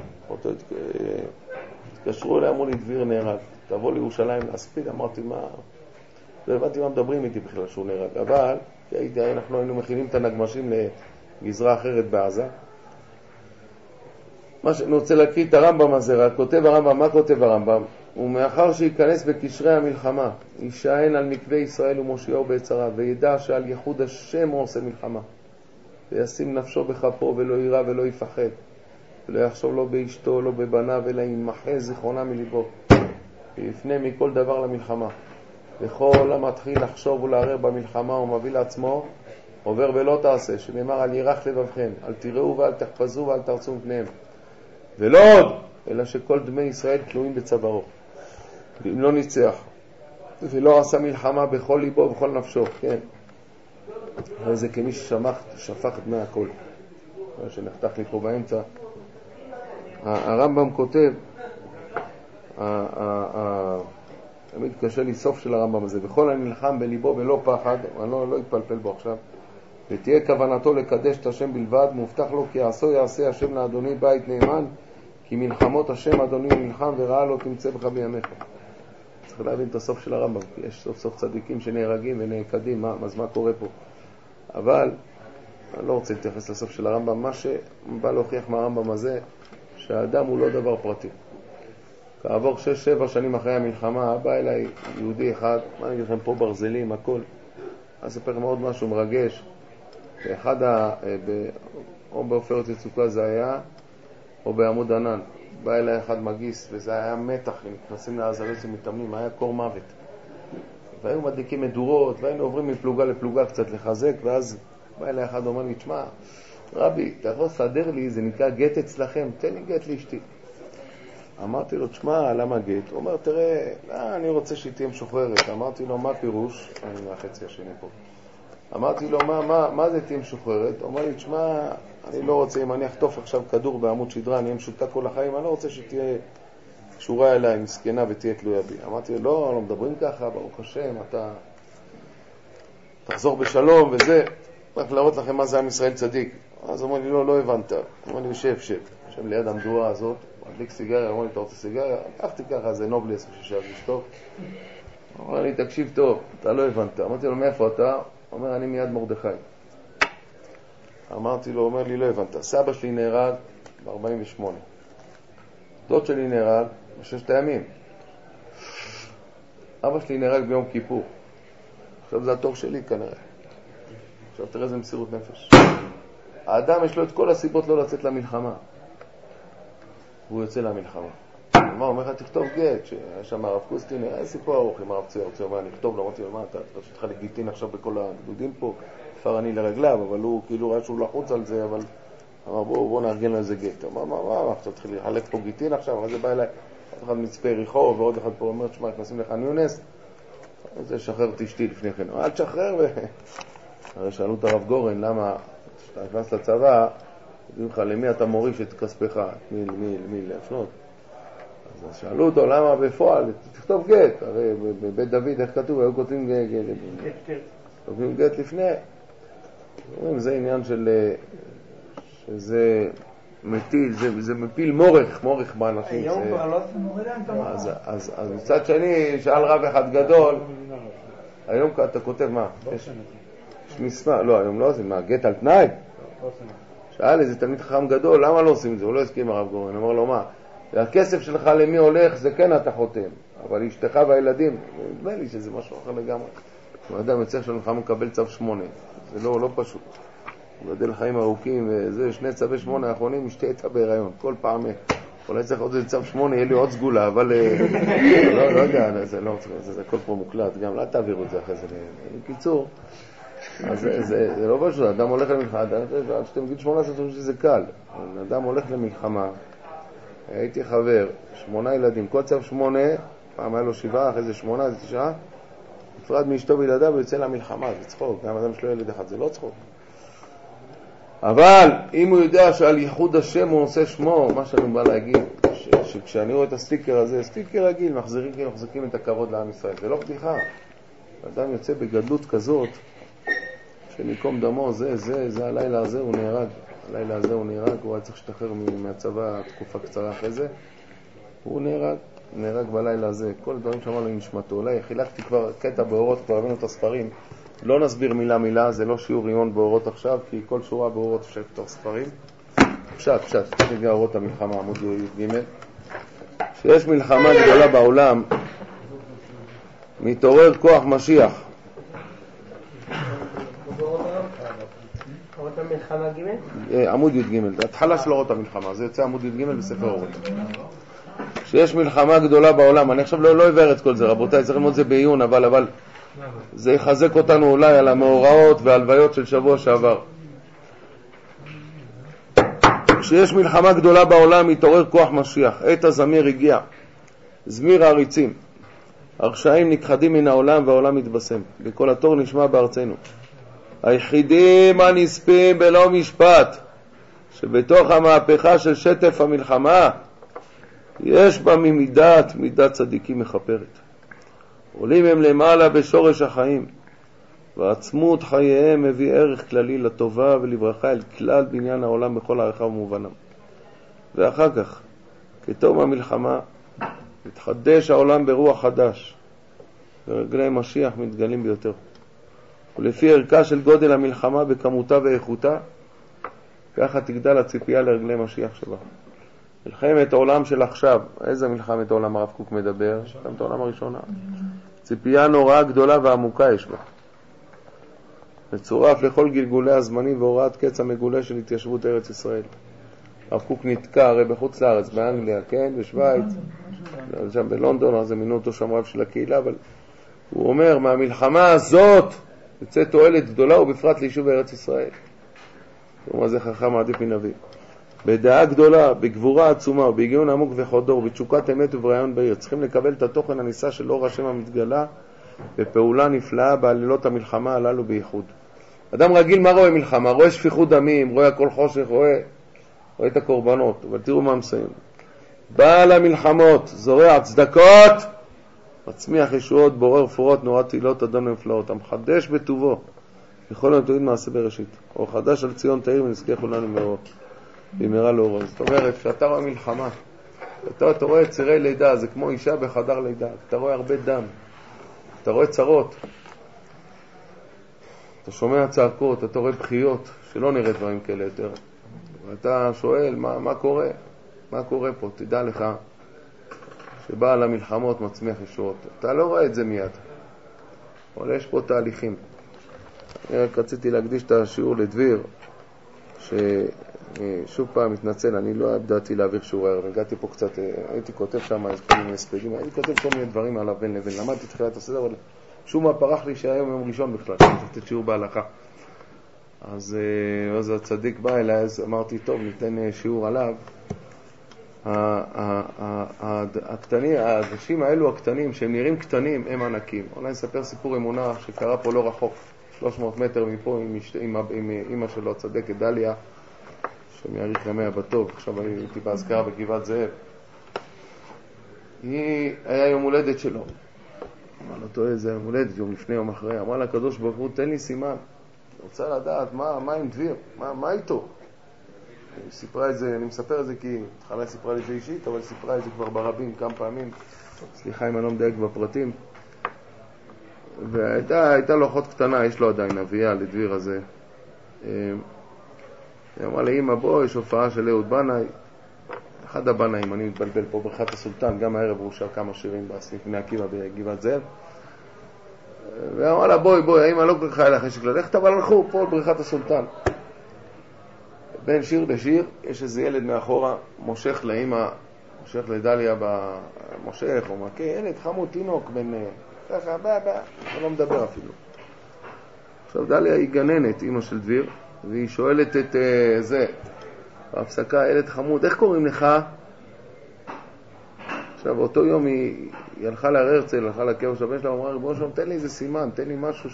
התקשרו אליי, אמרו לי, דביר נהרג, תבוא לירושלים להספיד. אמרתי, מה? לא הבנתי מה מדברים איתי בכלל שהוא נהרג, אבל אנחנו היינו מכינים את הנגמשים לגזרה אחרת בעזה. מה שאני רוצה להקריא את הרמב"ם הזה, רק כותב הרמב"ם, מה כותב הרמב"ם? ומאחר שיכנס בקשרי המלחמה, יישען על מקווה ישראל ומושיעו ביצרה, וידע שעל ייחוד השם הוא עושה מלחמה, וישים נפשו בכפו ולא יירא ולא יפחד, ולא יחשוב לא באשתו, לא בבניו, אלא ימחה זיכרונה מליבו, ויפנה מכל דבר למלחמה. וכל המתחיל לחשוב ולערער במלחמה ומביא לעצמו, עובר ולא תעשה, שנאמר על ירח לבבכם, אל תראו ואל תחפזו ואל תרצו מפניהם. ולא עוד, אלא שכל דמי ישראל תלויים בצווארו. ואם לא ניצח, ולא עשה מלחמה בכל ליבו ובכל נפשו, כן. זה כמי ששפך דמי הכל. שנחתך לי פה באמצע. הרמב"ם כותב, תמיד קשה לי סוף של הרמב"ם הזה. בכל הנלחם בליבו בלא פחד, אני לא אתפלפל בו עכשיו, ותהיה כוונתו לקדש את השם בלבד, מובטח לו כי יעשה השם לאדוני בית נאמן, כי מלחמות השם אדוני נלחם ורעה לא תמצא בך בימיך. צריך להבין את הסוף של הרמב"ם, כי יש סוף סוף צדיקים שנהרגים ונעקדים, אז מה קורה פה? אבל אני לא רוצה להתייחס לסוף של הרמב"ם. מה שבא להוכיח מהרמב"ם הזה, שהאדם הוא לא דבר פרטי. כעבור 6-7 שנים אחרי המלחמה, בא אליי יהודי אחד, מה אני אגיד לכם פה, ברזלים, הכל. אני אספר מאוד משהו מרגש. באחד, או בעופרת יצוקה זה היה, או בעמוד ענן. בא אליי אחד מגיס, וזה היה מתח, הם נכנסים לעזרת ומתאמנים, היה קור מוות. והיו מדליקים מדורות, והיינו עוברים מפלוגה לפלוגה קצת לחזק, ואז בא אליי אחד אומר לי, תשמע, רבי, אתה יכול לסדר לי, זה נקרא גט אצלכם, תן לי גט לאשתי. אמרתי לו, תשמע, למה גט? הוא אומר, תראה, אני רוצה שהיא תהיה משוחררת. אמרתי לו, מה פירוש? אני מהחצי השני פה. אמרתי לו, מה זה תהיה משוחררת? הוא אומר לי, תשמע, אני לא רוצה, אם אני אחטוף עכשיו כדור בעמוד שדרה, אני אהיה משוטה כל החיים, אני לא רוצה שתהיה קשורה אליי, מסכנה ותהיה תלויה בי. אמרתי לו, לא מדברים ככה, ברוך השם, אתה תחזור בשלום וזה, רק להראות לכם מה זה עם ישראל צדיק. אז הוא אומר לי, לא הבנת. הוא אומר לי, שב. שם ליד המדורה הזאת, מדליק סיגריה, אמר לי, אתה רוצה סיגריה? לקחתי ככה, זה נובלס בשביל לשתוק. הוא אומר לי, תקשיב טוב, אתה לא הבנת. אמרתי לו, מאיפה אתה? הוא אומר, אני מיד מרדכי. אמרתי לו, הוא אומר לי, לא הבנת. סבא שלי נהרג ב-48. דוד שלי נהרג ב6 הימים. אבא שלי נהרג ביום כיפור. עכשיו זה התור שלי כנראה. עכשיו תראה איזה מסירות נפש. האדם יש לו את כל הסיבות לא לצאת למלחמה. והוא יוצא למלחמה. מה, אומר לך, תכתוב גט, שיש שם הרב קוסטין, היה סיפור ארוך עם הרב ציור, אומר, אני אכתוב לו, אמרתי לו, מה, אתה שתך לגיטין עכשיו בכל הגדודים פה, פר אני לרגליו, אבל הוא כאילו ראה שהוא לחוץ על זה, אבל אמר, בוא נארגן לו איזה גט. אמר, מה, עכשיו צריך לחלק פה גיטין עכשיו, אז זה בא אליי, עוד אחד מצפה ריחו, ועוד אחד פה אומר, תשמע, נכנסים לך ניונס, אז זה שחרר את אשתי לפני כן. אל תשחרר, הרי שאלו את הרב גורן, למה כשאתה נכנס לצבא, יודעים לך, למי אתה מוריש את כספך, מי להפנות. אז שאלו אותו, למה בפועל? תכתוב גט. הרי בבית דוד, איך כתוב? היו כותבים גט לפני. אומרים, זה עניין שזה מטיל, זה מפיל מורך באנשים. היום כבר לא מורידם את המורך. אז מצד שני, שאל רב אחד גדול, היום אתה כותב מה? יש מספר, לא, היום לא עושים, מה, גט על תנאי? שאל איזה תלמיד חכם גדול, למה לא עושים את זה? הוא לא הסכים הרב גורן, אמר לו, מה? הכסף שלך למי הולך, זה כן אתה חותם, אבל אשתך והילדים, נדמה לי שזה משהו אחר לגמרי. האדם יוצא שלך מקבל צו 8, זה לא פשוט. הוא גדל חיים ארוכים, וזה 2 צווי 8 האחרונים, אשתי הייתה בהיריון, כל פעם, אולי צריך עוד איזה צו 8, יהיה לי עוד סגולה, אבל לא יודע, זה הכל פה מוקלט, גם לא תעבירו את זה אחרי זה. בקיצור, אז זה לא פשוט, אדם הולך למלחמה, עד שאתם מגיל 18, אתם חושבים שזה קל. אדם הולך למלחמה, הייתי חבר, 8 ילדים, כל צו 8, פעם היה לו 7, אחרי זה 8, זה 9, נפרד מאשתו בילדיו ויוצא למלחמה, זה צחוק, גם אדם שלו ילד אחד, זה לא צחוק. אבל אם הוא יודע שעל ייחוד השם הוא עושה שמו, מה שאני בא להגיד, שכשאני רואה את הסטיקר הזה, סטיקר רגיל, מחזיקים את הכבוד לעם ישראל, זה לא בדיחה. אדם יוצא בגדלות כזאת, שמקום דמו, זה הלילה הזה הוא נהרג. הלילה הזה הוא נהרג, הוא היה צריך להשתחרר מהצבא תקופה קצרה אחרי זה. הוא נהרג בלילה הזה. כל הדברים שאמר לו נשמתו. אולי חילקתי כבר קטע באורות, כבר הבאנו את הספרים. לא נסביר מילה, זה לא שיעור עיון באורות עכשיו, כי כל שורה באורות אפשר לפתוח ספרים. פשט, נגע אורות המלחמה, עמוד י"ג. שיש מלחמה גדולה בעולם, מתעורר כוח משיח. אורות המלחמה ג'? עמוד י"ג, התחלה של אורות המלחמה, זה יוצא עמוד י"ג בספר אורות. שיש מלחמה גדולה בעולם, אני עכשיו לא אעבר את כל זה, רבותיי, צריך ללמוד זה בעיון, אבל זה יחזק אותנו אולי על המאורעות והלוויות של שבוע שעבר. שיש מלחמה גדולה בעולם, מתעורר כוח משיח, עת הזמיר הגיע, זמיר העריצים, הרשעים נכחדים מן העולם והעולם מתבשם, בכל התור נשמע בארצנו. היחידים הנספים בלא משפט, שבתוך המהפכה של שטף המלחמה יש בה מידת צדיקים מחפרת. עולים הם למעלה בשורש החיים, ועצמות חייהם מביא ערך כללי לטובה ולברכה אל כלל בניין העולם בכל הערכה ומובנם. ואחר כך, כתום המלחמה, מתחדש העולם ברוח חדש, ורגלי משיח מתגלים ביותר. ולפי ערכה של גודל המלחמה בכמותה ואיכותה, ככה תגדל הציפייה לרגלי משיח שבה. מלחמת העולם של עכשיו, איזה מלחמת העולם הרב קוק מדבר? מלחמת העולם הראשונה. ציפייה נוראה גדולה ועמוקה יש בה. מצורף לכל גלגולי הזמנים והוראת קץ המגולה של התיישבות ארץ ישראל. הרב קוק נתקע הרי בחוץ לארץ, באנגליה, כן, בשוויץ, שם בלונדון, אז מינו אותו שם רב של הקהילה, אבל הוא אומר, מהמלחמה הזאת יוצא תועלת גדולה ובפרט ליישוב ארץ ישראל. הוא אומר, זה חכם עדיף מנביא. בדעה גדולה, בגבורה עצומה, ובהגיון עמוק וחודור, בתשוקת אמת וברעיון בעיר, צריכים לקבל את התוכן הניסה של אור השם המתגלה, בפעולה נפלאה בעלילות המלחמה הללו בייחוד. אדם רגיל מה רואה מלחמה? רואה שפיכות דמים, רואה הכל חושך, רואה את הקורבנות, אבל תראו מה מסיים. בעל המלחמות, זורע צדקות, מצמיח ישועות, בורר פורות, נורא תהילות, אדון נפלאות, המחדש בטובו, בכל הנתונים מעשה בראשית. אור חדש על ציון תאיר ונזכה כולנו מאור, במהרה לאורו. זאת אומרת, כשאתה רואה מלחמה, אתה רואה צירי לידה, זה כמו אישה בחדר לידה, אתה רואה הרבה דם, אתה רואה צרות, אתה שומע צעקות, אתה רואה בחיות, שלא נראה דברים כאלה יותר. ואתה שואל, מה קורה? מה קורה פה? תדע לך שבעל המלחמות מצמיח ישועות. אתה לא רואה את זה מיד. אבל יש פה תהליכים. אני רק רציתי להקדיש את השיעור לדביר, ששוב פעם מתנצל, אני לא הבדעתי להעביר שיעור הערב. הגעתי פה קצת, הייתי כותב שם כל מיני הספדים, הייתי כותב כל מיני דברים עליו בין לבין. למדתי תחילת הסדר, אבל שום מה פרח לי שהיום יום ראשון בכלל, שאני שיעור בהלכה. אז הצדיק בא אליי, אז אמרתי, טוב, ניתן שיעור עליו. האנשים האלו הקטנים, שהם נראים קטנים, הם ענקים. אולי נספר סיפור אמונה שקרה פה לא רחוק, 300 מטר מפה, עם אמא שלו, הצדקת דליה, שמעריך ימיה בטוב. עכשיו הייתי בהזכרה בגבעת זאב. היה יום הולדת שלו. אמר לו, טועה, זה יום הולדת, יום לפני, יום אחרי. אמר לה, הקדוש ברוך הוא, תן לי סימן. רוצה לדעת מה עם דביר, מה איתו. סיפרה את זה, אני מספר את זה כי התחלה סיפרה לי את זה אישית, אבל סיפרה את זה כבר ברבים כמה פעמים. סליחה אם אני לא מדייק בפרטים. והייתה לו אחות קטנה, יש לו עדיין אביה לדביר הזה. היא אמרה לאמא, בוא, יש הופעה של אהוד בנאי, אחד הבנאים, אני מתבלבל פה, בריכת הסולטן, גם הערב הוא שר כמה שירים בסניף בני עקיבא בגבעת זאב. ואמרה לה, בואי, האמא לא כל כך היה לה חשק ללכת, אבל הלכו פה בריכת הסולטן. בין שיר לשיר, יש איזה ילד מאחורה, מושך לאמא, מושך לדליה במושך, או מכה, ילד חמוד, תינוק, בין ככה, הוא לא מדבר אפילו. עכשיו דליה היא גננת, אמא של דביר, והיא שואלת את זה, בהפסקה, ילד חמוד, איך קוראים לך? עכשיו, אותו יום היא הלכה להר הרצל, הלכה לקבר של הבן שלה, אמרה, ריבונו שלום, תן לי איזה סימן, תן לי משהו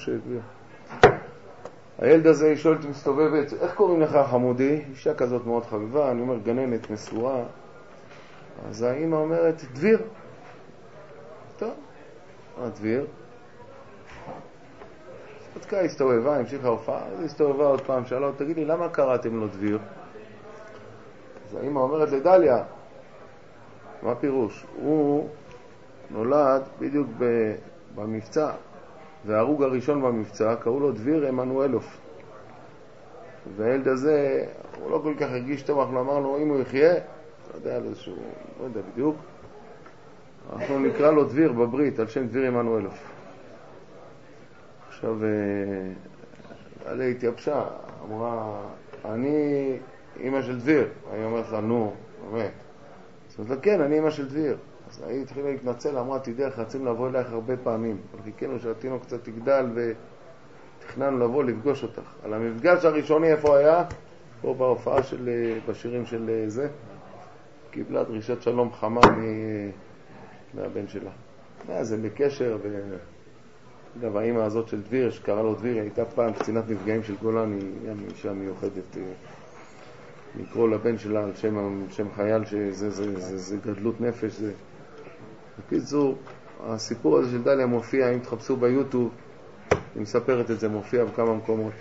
הילד הזה, היא שואלת, מסתובבת, איך קוראים לך חמודי? אישה כזאת מאוד חביבה, אני אומר, גננת, מסורה. אז האמא אומרת, דביר. טוב, דביר. בדקה הסתובבה, המשיכה הופעה, אז הסתובבה עוד פעם, שאלה, תגיד לי, למה קראתם לו דביר? אז האמא אומרת לדליה, מה פירוש? הוא נולד בדיוק במבצע, וההרוג הראשון במבצע, קראו לו דביר אמנואלוף. והילד הזה, הוא לא כל כך הרגיש טוב, אנחנו אמרנו, אם הוא יחיה, לא יודע, איזשהו, לא יודע בדיוק, אנחנו נקרא לו דביר בברית, על שם דביר אמנואלוף. עכשיו, עליה התייבשה, אמרה, אני אמא של דביר. אני אומרת לה, נו, באמת. אז אומרת לה, כן, אני אמא של דביר. אז היא התחילה להתנצל, אמרה, תדעך, רצינו לבוא אלייך הרבה פעמים. אבל חיכינו שהתינוק קצת תגדל ותכננו לבוא לפגוש אותך. על המפגש הראשוני איפה היה? פה בהופעה של, בשירים של זה. קיבלה דרישת שלום חמה מהבן שלה. זה בקשר, אגב, האמא הזאת של דביר, שקרא לו דביר, הייתה פעם קצינת נפגעים של גולן, היא אישה מיוחדת לקרוא לבן שלה על שם חייל שזה גדלות נפש. בקיצור, הסיפור הזה של דליה מופיע, אם תחפשו ביוטיוב, היא מספרת את זה, מופיע בכמה מקומות.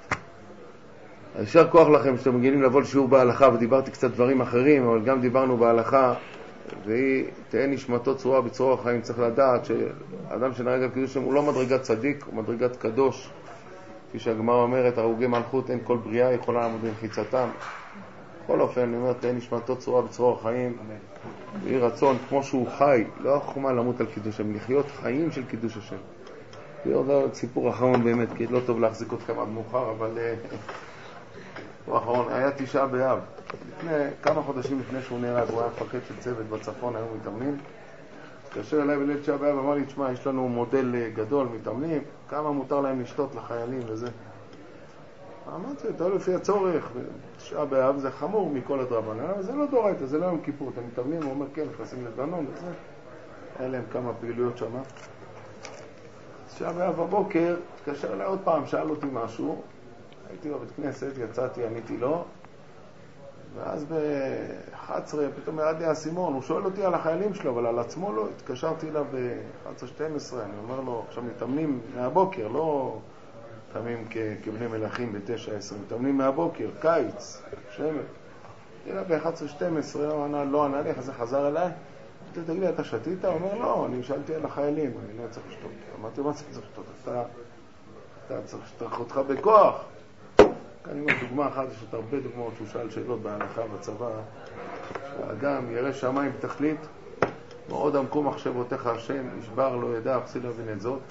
ישר כוח לכם שאתם מגיעים לבוא לשיעור בהלכה, ודיברתי קצת דברים אחרים, אבל גם דיברנו בהלכה, והיא תהיה נשמתו צרורה בצרור החיים. צריך לדעת שאדם שנהרג על קידוש השם הוא לא מדרגת צדיק, הוא מדרגת קדוש. כפי שהגמרא אומרת, הרוגי מלכות אין כל בריאה יכולה לעמוד במחיצתם. בכל אופן, אני אומר, תהיה נשמתו צרורה בצרור החיים, ויהי רצון, כמו שהוא חי, לא חומה למות על קידוש השם, לחיות חיים של קידוש השם. זה עוד סיפור אחרון באמת, כי לא טוב להחזיק עוד כמה מאוחר, אבל סיפור אחרון, היה 9 באב. כמה חודשים לפני שהוא נהרג, הוא היה מפקד של צוות בצפון, היו מתאמנים. התקשר אליי בליל 9 באב, אמר לי, תשמע, יש לנו מודל גדול, מתאמנים, כמה מותר להם לשתות לחיילים וזה. אמרתי, אתה לפי הצורך, 9 באב זה חמור מכל הדרבנן, אבל זה לא דורייתא, זה לא יום כיפור, אתם מתאמנים, הוא אומר, כן, נכנסים לבנון וזה. היה להם כמה פעילויות שם. 9 באב בבוקר, התקשר אליי עוד פעם, שאל אותי משהו, הייתי בבית כנסת, יצאתי, עניתי לו, ואז ב-11 פתאום ירד לי האסימון, הוא שואל אותי על החיילים שלו, אבל על עצמו לא, התקשרתי אליו ב-11-12, אני אומר לו, עכשיו מתאמנים מהבוקר, לא מתאמנים כבני מלכים ב-9-10, מתאמנים מהבוקר, קיץ, שמש. אלא ב-11-12, לא ענה לי, אז זה חזר אליי, תגיד לי, אתה שתית? הוא אומר, לא, אני שאלתי על החיילים, אני לא צריך לשתות. אמרתי, מה צריך לשתות? אתה צריך לשתות אותך בכוח. כאן עם דוגמה אחת, יש עוד הרבה דוגמאות שהוא שאל שאלות בהלכה בצבא, שהאדם ירא שמיים בתכלית, מאוד עמקו מחשבותיך השם, נשבר לא ידע, הפסיד להבין את זאת.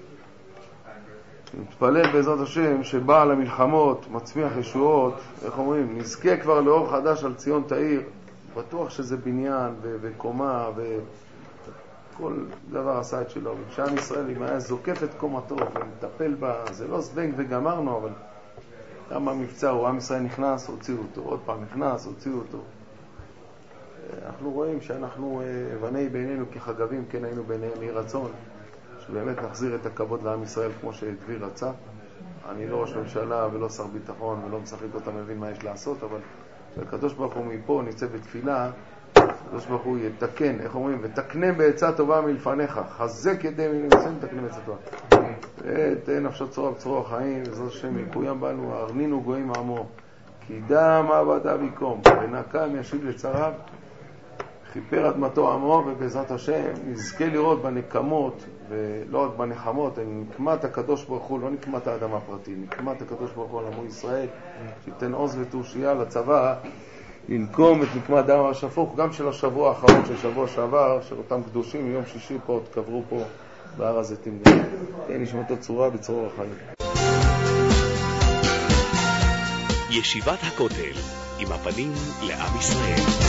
נתפלל בעזרת השם שבעל המלחמות, מצמיח ישועות, איך אומרים, נזכה כבר לאור חדש על ציון תאיר, בטוח שזה בניין וקומה וכל דבר עשה את שלו. וכשעם ישראל, אם היה זוקף את קומתו ומטפל בה, זה לא זבנג וגמרנו, אבל גם המבצע הוא, עם ישראל נכנס, הוציאו אותו, עוד פעם נכנס, הוציאו אותו. אנחנו רואים שאנחנו בני בעינינו כחגבים, כן היינו ביניהם, יהי רצון שבאמת נחזיר את הכבוד לעם ישראל כמו שדבי רצה. אני לא ראש ממשלה ולא שר ביטחון ולא משחק אותה, מבין מה יש לעשות, אבל הקדוש ברוך הוא מפה ניצא בתפילה, הקדוש ברוך הוא יתקן, איך אומרים, ותקנם בעצה טובה מלפניך, חזק ידי מלפניך, תקנם בעצה טובה. ותהיה נפשו צרורה בצרור החיים, וזאת השם יקוים בנו, ארנינו גויים עמו, כי דם עבדה ביקום, ונקם ישיב לצריו, חיפר אדמתו עמו, ובעזרת השם נזכה לראות בנקמות, ולא רק בנחמות, נקמת הקדוש ברוך הוא, לא נקמת האדם הפרטי, נקמת הקדוש ברוך הוא על עמו ישראל, שייתן עוז ותושייה לצבא, לנקום את נקמת דם השפוך, גם של השבוע האחרון, של שבוע שעבר, של אותם קדושים, מיום שישי פה, תקברו פה בהר הזיתים. תהיה נשמתו צרורה בצרור החיים. ישיבת הכותל, עם הפנים לעם ישראל.